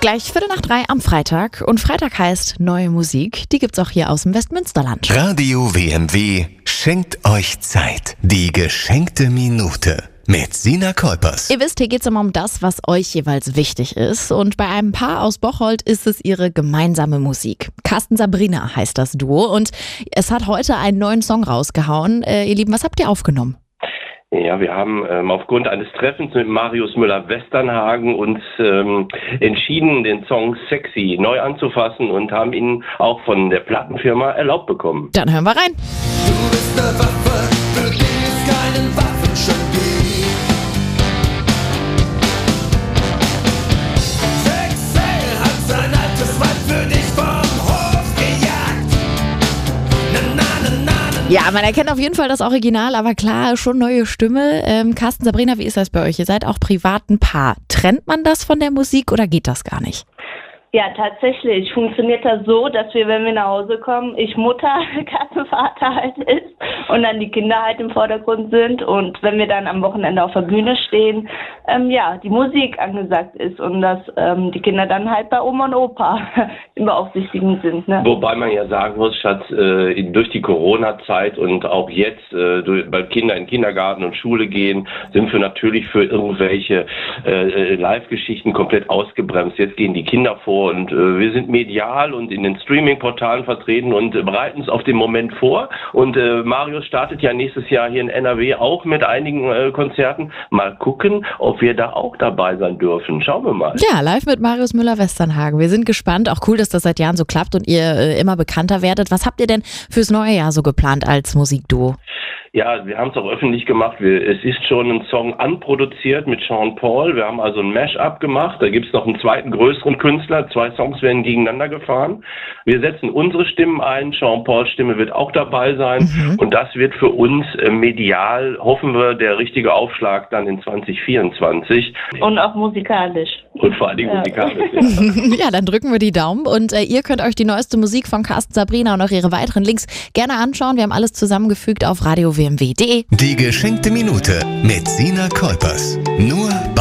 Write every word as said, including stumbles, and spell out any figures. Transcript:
Gleich Viertel nach drei am Freitag. Und Freitag heißt neue Musik. Die gibt's auch hier aus dem Westmünsterland. Radio W M W schenkt euch Zeit. Die geschenkte Minute mit Sina Kolpers. Ihr wisst, hier geht's immer um das, was euch jeweils wichtig ist. Und bei einem Paar aus Bocholt ist es ihre gemeinsame Musik. Carsten Sabrina heißt das Duo. Und es hat heute einen neuen Song rausgehauen. Äh, ihr Lieben, was habt ihr aufgenommen? Ja, wir haben ähm, aufgrund eines Treffens mit Marius Müller-Westernhagen uns ähm, entschieden, den Song Sexy neu anzufassen und haben ihn auch von der Plattenfirma erlaubt bekommen. Dann hören wir rein. Du bist eine Waffe, für die es keinen Waffenschein gibt. Sexy hat sein altes Weib für dich vom Hof gejagt. Na, na, na, na, na. Ja, man erkennt auf jeden Fall das Original, aber klar, schon neue Stimme. Ähm, Carsten, Sabrina, wie ist das bei euch? Ihr seid auch privat ein Paar. Trennt man das von der Musik oder geht das gar nicht? Ja, tatsächlich funktioniert das so, dass wir, wenn wir nach Hause kommen, ich Mutter, Vater halt ist und dann die Kinder halt im Vordergrund sind und wenn wir dann am Wochenende auf der Bühne stehen, ähm, ja, die Musik angesagt ist und dass ähm, die Kinder dann halt bei Oma und Opa im Beaufsichtigen sind. Ne? Wobei man ja sagen muss, Schatz, äh, in, durch die Corona-Zeit und auch jetzt, äh, durch, weil Kinder in Kindergarten und Schule gehen, sind wir natürlich für irgendwelche äh, Live-Geschichten komplett ausgebremst. Jetzt gehen die Kinder vor. Und äh, wir sind medial und in den Streaming-Portalen vertreten und äh, bereiten uns auf den Moment vor. Und äh, Marius startet ja nächstes Jahr hier in N R W auch mit einigen äh, Konzerten. Mal gucken, ob wir da auch dabei sein dürfen. Schauen wir mal. Ja, live mit Marius Müller-Westernhagen. Wir sind gespannt. Auch cool, dass das seit Jahren so klappt und ihr äh, immer bekannter werdet. Was habt ihr denn fürs neue Jahr so geplant als Musikduo? Ja, wir haben es auch öffentlich gemacht. Wir, es ist schon ein Song anproduziert mit Sean Paul. Wir haben also ein Mash-up gemacht. Da gibt es noch einen zweiten größeren Künstler. Zwei Songs werden gegeneinander gefahren. Wir setzen unsere Stimmen ein. Sean Pauls Stimme wird auch dabei sein. Mhm. Und das wird für uns äh, medial, hoffen wir, der richtige Aufschlag dann in zwanzig vierundzwanzig. Und auch musikalisch. Und vor allen Dingen ja. musikalisch. Ja. Ja, dann drücken wir die Daumen. Und äh, ihr könnt euch die neueste Musik von Carsten Sabrina und auch ihre weiteren Links gerne anschauen. Wir haben alles zusammengefügt auf radio w m w punkt d e. Die geschenkte Minute mit Sina Kolpers. Nur bei